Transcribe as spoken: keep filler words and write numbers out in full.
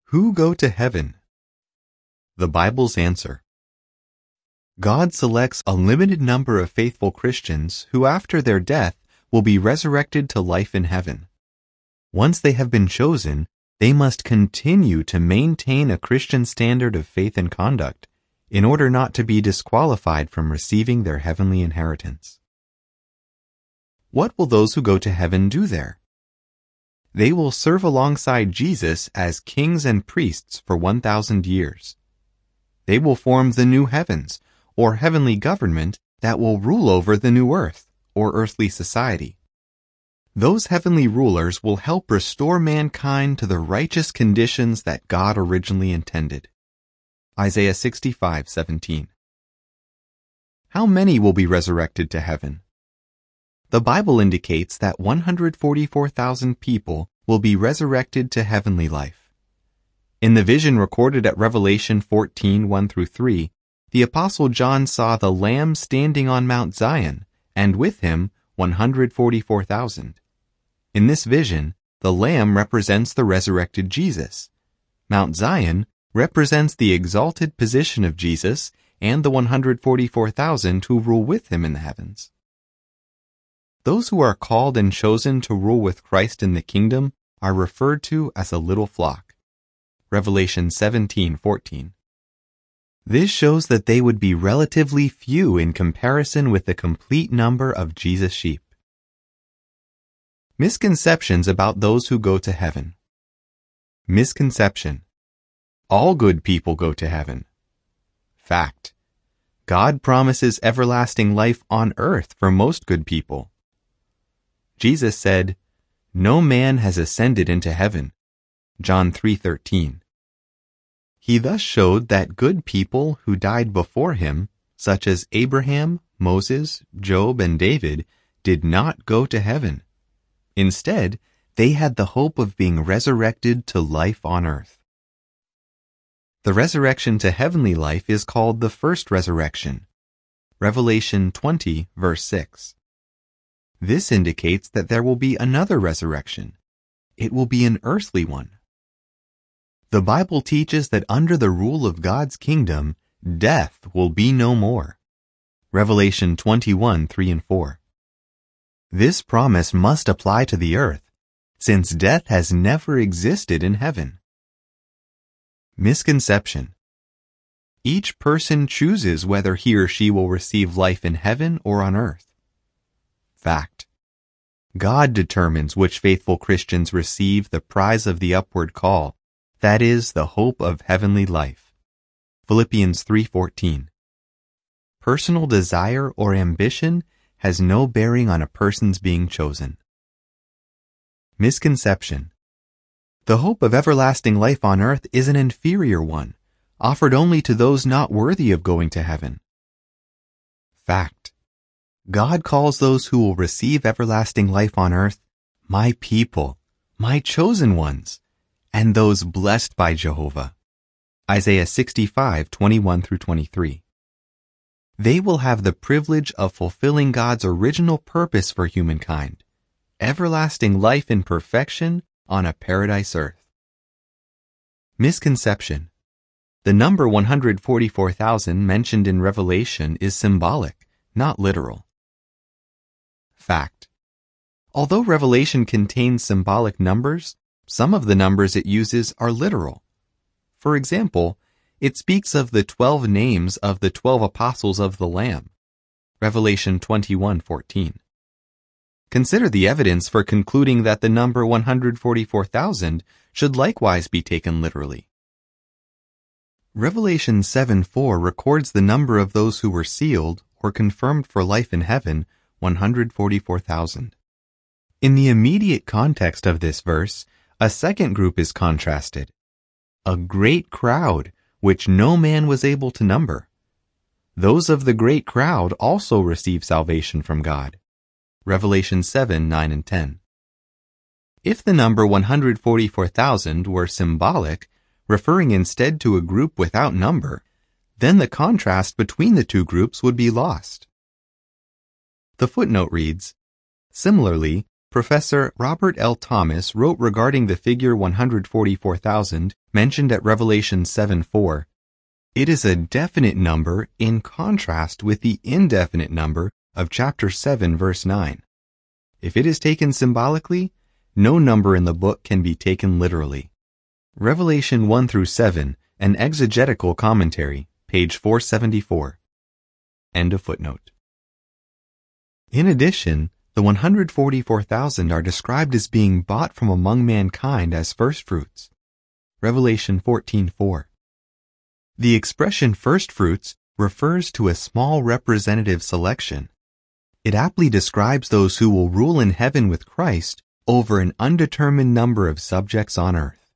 Who go to heaven? The Bible's answer. God selects a limited number of faithful Christians who after their death will be resurrected to life in heaven. Once they have been chosen, they must continue to maintain a Christian standard of faith and conduct in order not to be disqualified from receiving their heavenly inheritance. What will those who go to heaven do there? They will serve alongside Jesus as kings and priests for one thousand years. They will form the new heavens, or heavenly government that will rule over the new earth, or earthly society. Those heavenly rulers will help restore mankind to the righteous conditions that God originally intended. Isaiah sixty-five seventeen. How many will be resurrected to heaven? The Bible indicates that one hundred forty-four thousand people will be resurrected to heavenly life. In the vision recorded at Revelation fourteen one through three, the Apostle John saw the Lamb standing on Mount Zion, and with him one hundred forty-four thousand. In this vision, the Lamb represents the resurrected Jesus. Mount Zion represents the exalted position of Jesus and the one hundred forty-four thousand who rule with him in the heavens. Those who are called and chosen to rule with Christ in the kingdom are referred to as a little flock. Revelation seventeen fourteen. This shows that they would be relatively few in comparison with the complete number of Jesus' sheep. Misconceptions about those who go to heaven. Misconception. All good people go to heaven. Fact. God promises everlasting life on earth for most good people. Jesus said, "No man has ascended into heaven." John three thirteen. He thus showed that good people who died before him, such as Abraham, Moses, Job, and David, did not go to heaven. Instead, they had the hope of being resurrected to life on earth. The resurrection to heavenly life is called the first resurrection. Revelation twenty, verse six. This indicates that there will be another resurrection. It will be an earthly one. The Bible teaches that under the rule of God's kingdom, death will be no more. Revelation twenty-one, three and four. This promise must apply to the earth, since death has never existed in heaven. Misconception. Each person chooses whether he or she will receive life in heaven or on earth. Fact. God determines which faithful Christians receive the prize of the upward call, that is, the hope of heavenly life. Philippians three fourteen. Personal desire or ambition has no bearing on a person's being chosen. Misconception. The hope of everlasting life on earth is an inferior one, offered only to those not worthy of going to heaven. Fact. God calls those who will receive everlasting life on earth, my people, my chosen ones, and those blessed by Jehovah. Isaiah sixty-five, twenty-one through twenty-three. They will have the privilege of fulfilling God's original purpose for humankind, everlasting life in perfection on a paradise earth. Misconception. The number one hundred forty-four thousand mentioned in Revelation is symbolic, not literal. Fact. Although Revelation contains symbolic numbers, some of the numbers it uses are literal. For example, it speaks of the twelve names of the twelve apostles of the Lamb. Revelation twenty-one fourteen. Consider the evidence for concluding that the number one hundred forty-four thousand should likewise be taken literally. Revelation seven four records the number of those who were sealed or confirmed for life in heaven, one hundred forty-four thousand. In the immediate context of this verse, a second group is contrasted. A great crowd, which no man was able to number. Those of the great crowd also receive salvation from God. Revelation seven, nine and ten. If the number one hundred forty-four thousand were symbolic, referring instead to a group without number, then the contrast between the two groups would be lost. The footnote reads, similarly, Professor Robert L. Thomas wrote regarding the figure one hundred forty-four thousand mentioned at Revelation seven four, "It is a definite number in contrast with the indefinite number of chapter seven verse nine. If it is taken symbolically, no number in the book can be taken literally." Revelation one through seven, an exegetical commentary, page four seventy-four. End of footnote. In addition, the one hundred forty-four thousand are described as being bought from among mankind as firstfruits. Revelation fourteen four. The expression firstfruits refers to a small representative selection. It aptly describes those who will rule in heaven with Christ over an undetermined number of subjects on earth.